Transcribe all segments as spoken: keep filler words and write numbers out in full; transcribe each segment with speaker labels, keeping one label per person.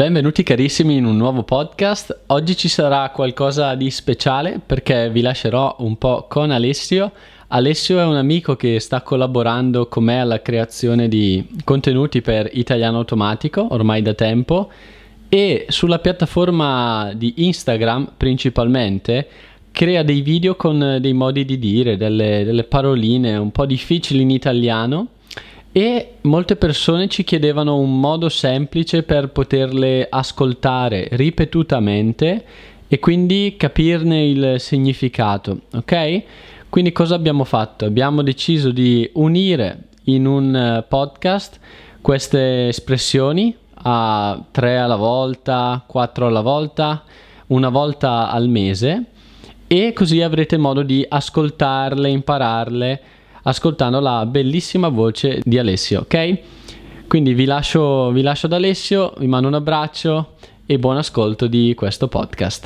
Speaker 1: Benvenuti carissimi in un nuovo podcast. Oggi ci sarà qualcosa di speciale perché vi lascerò un po' con Alessio. Alessio è un amico che sta collaborando con me alla creazione di contenuti per Italiano Automatico ormai da tempo e sulla piattaforma di Instagram principalmente crea dei video con dei modi di dire, delle, delle paroline un po' difficili in italiano. E molte persone ci chiedevano un modo semplice per poterle ascoltare ripetutamente e quindi capirne il significato, ok? Quindi cosa abbiamo fatto? Abbiamo deciso di unire in un podcast queste espressioni a tre alla volta, quattro alla volta, una volta al mese e così avrete modo di ascoltarle, impararle ascoltando la bellissima voce di Alessio, ok? Quindi vi lascio, vi lascio ad Alessio, vi mando un abbraccio e buon ascolto di questo podcast.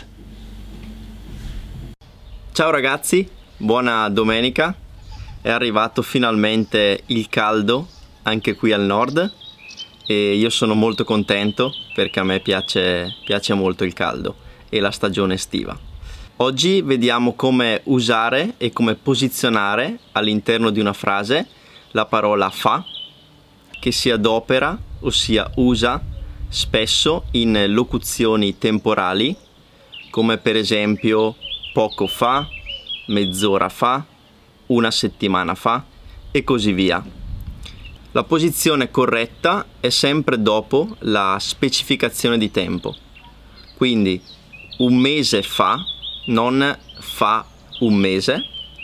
Speaker 2: Ciao ragazzi, buona domenica. È arrivato finalmente il caldo anche qui al nord e io sono molto contento perché a me piace, piace molto il caldo e la stagione estiva. Oggi vediamo come usare e come posizionare all'interno di una frase la parola fa, che si adopera, ossia usa spesso in locuzioni temporali, come per esempio poco fa, mezz'ora fa, una settimana fa e così via. La posizione corretta è sempre dopo la specificazione di tempo. Quindi un mese fa, non fa un mese,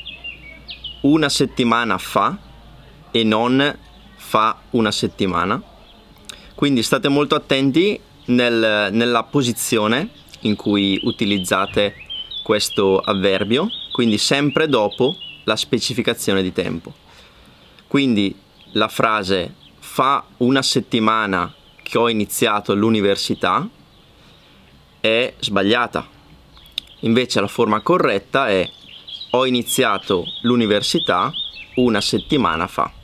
Speaker 2: una settimana fa e non fa una settimana. Quindi state molto attenti nel, nella posizione in cui utilizzate questo avverbio, quindi sempre dopo la specificazione di tempo. Quindi la frase fa una settimana che ho iniziato l'università è sbagliata. Invece la forma corretta è ho iniziato l'università una settimana fa.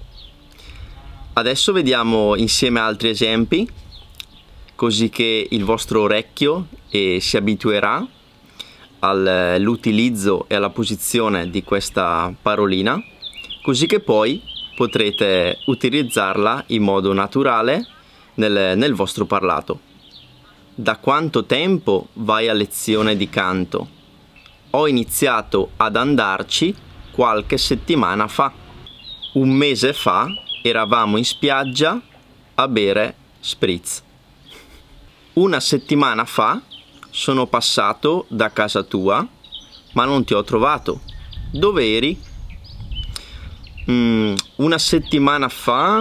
Speaker 2: Adesso vediamo insieme altri esempi, così che il vostro orecchio eh, si abituerà all'utilizzo e alla posizione di questa parolina, così che poi potrete utilizzarla in modo naturale nel, nel vostro parlato. Da quanto tempo vai a lezione di canto? Ho iniziato ad andarci qualche settimana fa. Un mese fa eravamo in spiaggia a bere spritz. Una settimana fa sono passato da casa tua, ma non ti ho trovato. Dove eri? Mm, una settimana fa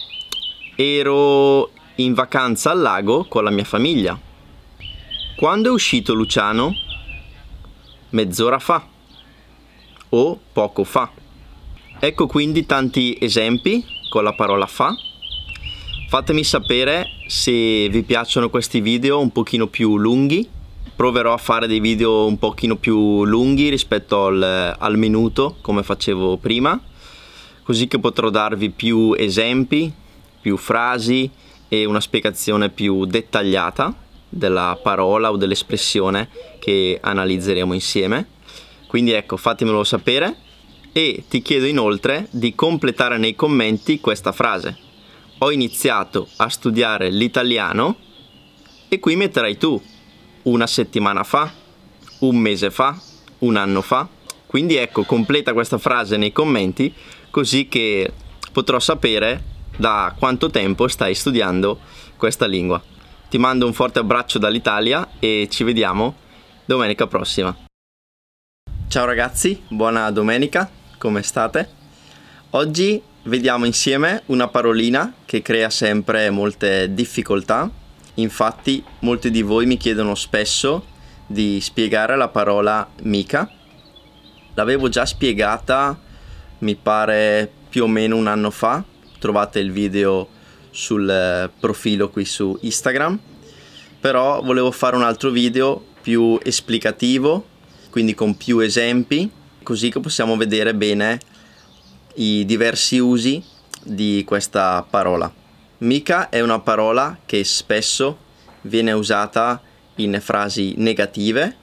Speaker 2: ero in vacanza al lago con la mia famiglia. Quando è uscito Luciano? Mezz'ora fa o poco fa. Ecco quindi tanti esempi con la parola fa. Fatemi sapere se vi piacciono questi video un pochino più lunghi. Proverò a fare dei video un pochino più lunghi rispetto al, al minuto come facevo prima, così che potrò darvi più esempi, più frasi e una spiegazione più dettagliata della parola o dell'espressione che analizzeremo insieme. Quindi ecco, fatemelo sapere e ti chiedo inoltre di completare nei commenti questa frase. Ho iniziato a studiare l'italiano e qui metterai tu una settimana fa, un mese fa, un anno fa. Quindi ecco, completa questa frase nei commenti così che potrò sapere da quanto tempo stai studiando questa lingua. Ti mando un forte abbraccio dall'Italia e ci vediamo domenica prossima. Ciao ragazzi, buona domenica, come state? Oggi vediamo insieme una parolina che crea sempre molte difficoltà. Infatti molti di voi mi chiedono spesso di spiegare la parola mica. L'avevo già spiegata, mi pare più o meno un anno fa. Trovate il video sul profilo qui su Instagram, però volevo fare un altro video più esplicativo, quindi con più esempi, così che possiamo vedere bene i diversi usi di questa parola. Mica è una parola che spesso viene usata in frasi negative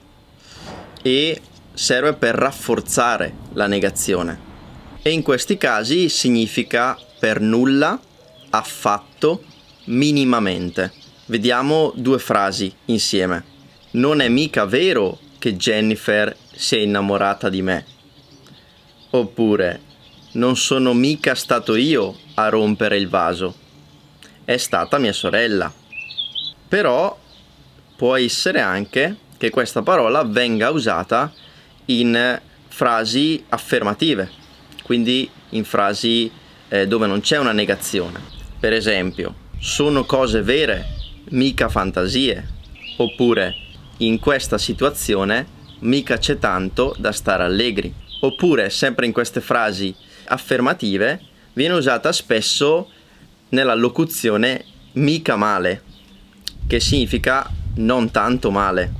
Speaker 2: e serve per rafforzare la negazione. E in questi casi significa per nulla, affatto, minimamente. Vediamo due frasi insieme. Non è mica vero che Jennifer si è innamorata di me. Oppure, non sono mica stato io a rompere il vaso. È stata mia sorella. Però può essere anche che questa parola venga usata in frasi affermative, quindi in frasi eh, dove non c'è una negazione. Per esempio, sono cose vere, mica fantasie. Oppure, in questa situazione mica c'è tanto da stare allegri. Oppure, sempre in queste frasi affermative, viene usata spesso nella locuzione mica male, che significa non tanto male.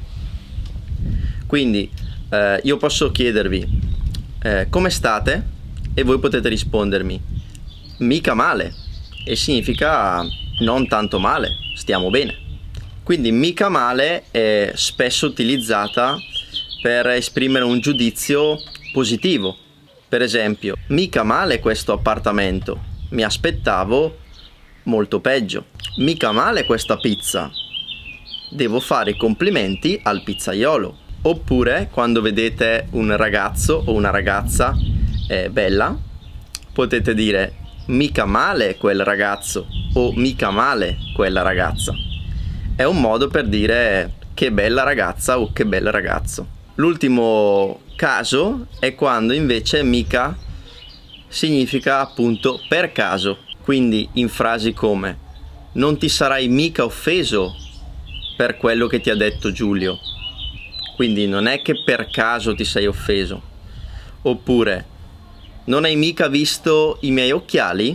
Speaker 2: Quindi eh, io posso chiedervi eh, come state e voi potete rispondermi mica male, e significa non tanto male, stiamo bene. Quindi mica male è spesso utilizzata per esprimere un giudizio positivo. Per esempio, mica male questo appartamento, mi aspettavo molto peggio. Mica male questa pizza, devo fare i complimenti al pizzaiolo. Oppure quando vedete un ragazzo o una ragazza eh, bella, potete dire mica male quel ragazzo o mica male quella ragazza. È un modo per dire che bella ragazza o che bel ragazzo. L'ultimo caso è quando invece mica significa appunto per caso. Quindi in frasi come non ti sarai mica offeso per quello che ti ha detto Giulio. Quindi non è che per caso ti sei offeso. Oppure non hai mica visto i miei occhiali?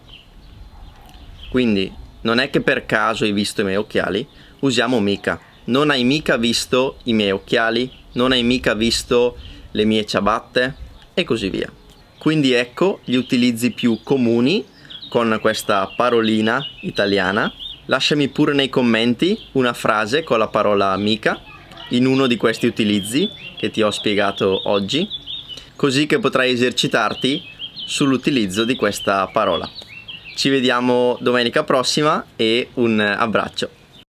Speaker 2: Quindi non è che per caso hai visto i miei occhiali, usiamo mica. Non hai mica visto i miei occhiali? Non hai mica visto le mie ciabatte? E così via. Quindi ecco gli utilizzi più comuni con questa parolina italiana. Lasciami pure nei commenti una frase con la parola mica in uno di questi utilizzi che ti ho spiegato oggi, così che potrai esercitarti sull'utilizzo di questa parola. Ci vediamo domenica prossima e un abbraccio.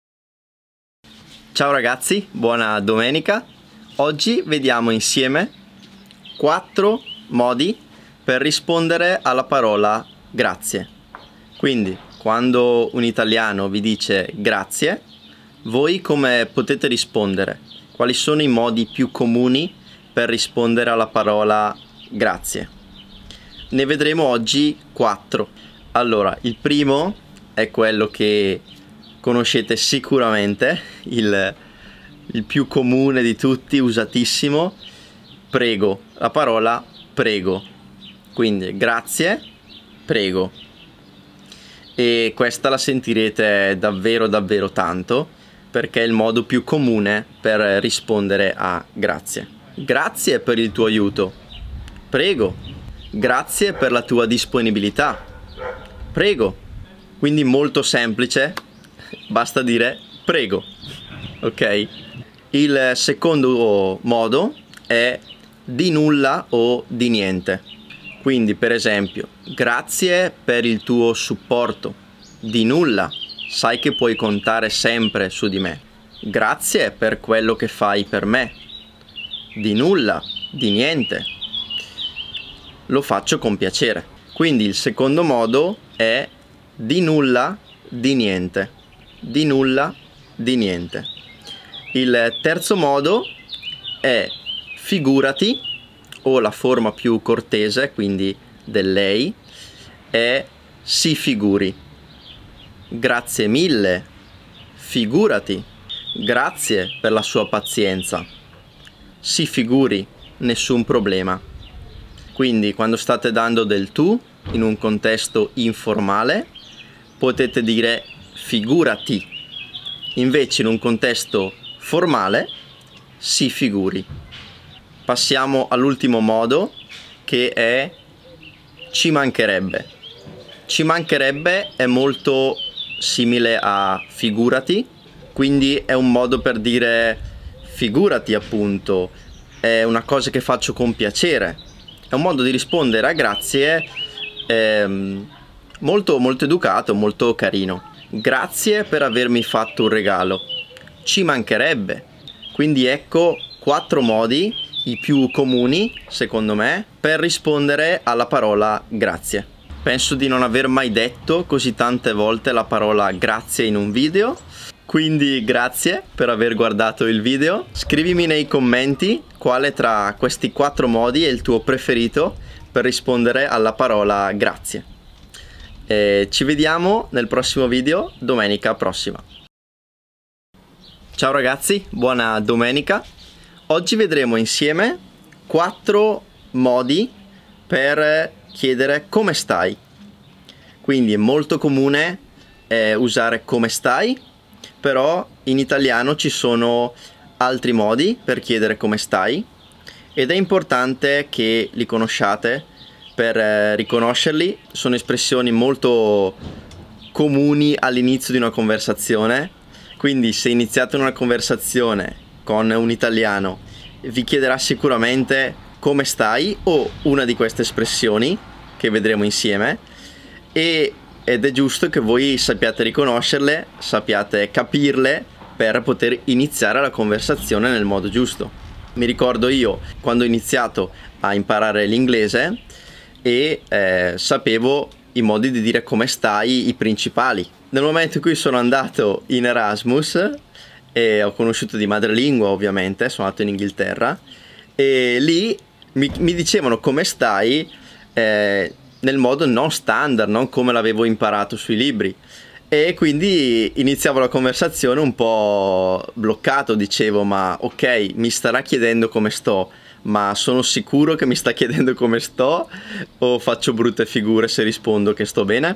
Speaker 2: Ciao ragazzi, buona domenica. Oggi vediamo insieme quattro modi per rispondere alla parola grazie. Quindi, quando un italiano vi dice grazie, voi come potete rispondere? Quali sono i modi più comuni per rispondere alla parola grazie? Ne vedremo oggi quattro. Allora, il primo è quello che conoscete sicuramente, il, il più comune di tutti, usatissimo, prego, la parola prego. Quindi grazie, prego. E questa la sentirete davvero davvero tanto, perché è il modo più comune per rispondere a grazie. Grazie per il tuo aiuto. Prego. Grazie per la tua disponibilità. Prego. Quindi molto semplice, basta dire prego. Ok? Il secondo modo è di nulla o di niente. Quindi per esempio, grazie per il tuo supporto. Di nulla. Sai che puoi contare sempre su di me. Grazie per quello che fai per me. Di nulla, di niente. Lo faccio con piacere. Quindi il secondo modo è di nulla, di niente. Di nulla, di niente. Il terzo modo è figurati, o la forma più cortese, quindi del lei, è si figuri. Grazie mille, figurati, grazie per la sua pazienza, si figuri, nessun problema. Quindi quando state dando del tu in un contesto informale potete dire figurati, invece in un contesto formale si figuri. Passiamo all'ultimo modo, che è ci mancherebbe. Ci mancherebbe è molto simile a figurati, quindi è un modo per dire figurati, appunto, è una cosa che faccio con piacere, è un modo di rispondere a grazie ehm, molto molto educato, molto carino. Grazie per avermi fatto un regalo, ci mancherebbe. Quindi ecco quattro modi, i più comuni secondo me, per rispondere alla parola grazie. Penso di non aver mai detto così tante volte la parola grazie in un video, quindi grazie per aver guardato il video. Scrivimi nei commenti quale tra questi quattro modi è il tuo preferito per rispondere alla parola grazie. E ci vediamo nel prossimo video domenica prossima. Ciao ragazzi, buona domenica. Oggi vedremo insieme quattro modi per chiedere come stai. Quindi è molto comune eh, usare come stai, però in italiano ci sono altri modi per chiedere come stai ed è importante che li conosciate per eh, riconoscerli. Sono espressioni molto comuni all'inizio di una conversazione, quindi se iniziate una conversazione con un italiano vi chiederà sicuramente come stai o una di queste espressioni che vedremo insieme, e, ed è giusto che voi sappiate riconoscerle, sappiate capirle per poter iniziare la conversazione nel modo giusto. Mi ricordo io quando ho iniziato a imparare l'inglese e eh, sapevo i modi di dire come stai, i principali. Nel momento in cui sono andato in Erasmus e ho conosciuto di madrelingua, ovviamente, sono andato in Inghilterra e lì mi, mi dicevano come stai eh, nel modo non standard, non come l'avevo imparato sui libri, e quindi iniziavo la conversazione un po' bloccato, dicevo ma ok, mi starà chiedendo come sto, ma sono sicuro che mi sta chiedendo come sto o faccio brutte figure se rispondo che sto bene?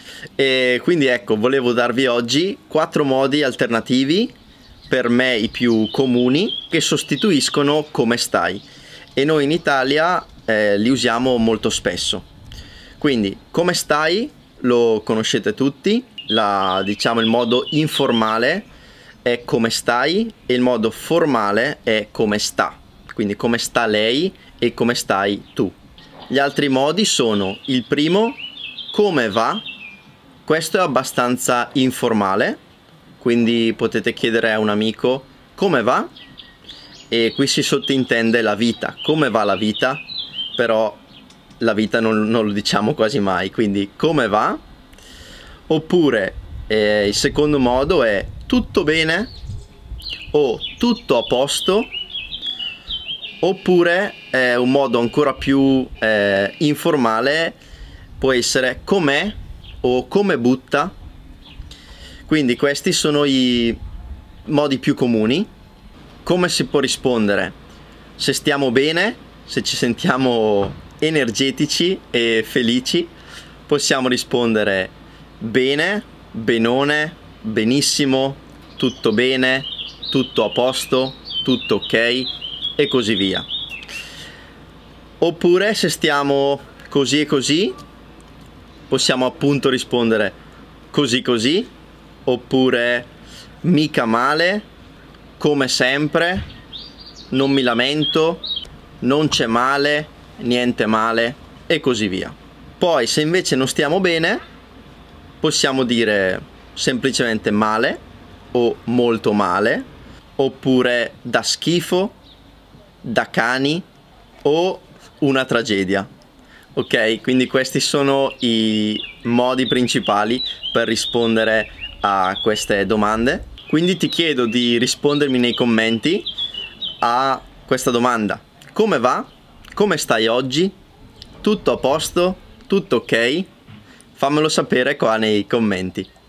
Speaker 2: E quindi ecco, volevo darvi oggi quattro modi alternativi, per me i più comuni, che sostituiscono come stai, e noi in Italia eh, li usiamo molto spesso. Quindi come stai lo conoscete tutti, la, diciamo il modo informale è come stai e il modo formale è come sta, quindi come sta lei e come stai tu. Gli altri modi sono: il primo, come va. Questo è abbastanza informale, quindi potete chiedere a un amico come va, e qui si sottintende la vita, come va la vita, però la vita non, non lo diciamo quasi mai, quindi come va. Oppure eh, il secondo modo è tutto bene o tutto a posto. Oppure eh, un modo ancora più eh, informale può essere com'è o come butta. Quindi questi sono i modi più comuni. Come si può rispondere? Se stiamo bene, se ci sentiamo energetici e felici, possiamo rispondere bene, benone, benissimo, tutto bene, tutto a posto, tutto ok e così via. Oppure se stiamo così e così, possiamo appunto rispondere così così, oppure mica male, come sempre, non mi lamento, non c'è male, niente male e così via. Poi se invece non stiamo bene, possiamo dire semplicemente male o molto male, oppure da schifo, da cani o una tragedia. Ok, quindi questi sono i modi principali per rispondere a queste domande. Quindi ti chiedo di rispondermi nei commenti a questa domanda: come va? Come stai oggi? Tutto a posto? Tutto ok? Fammelo sapere qua nei commenti.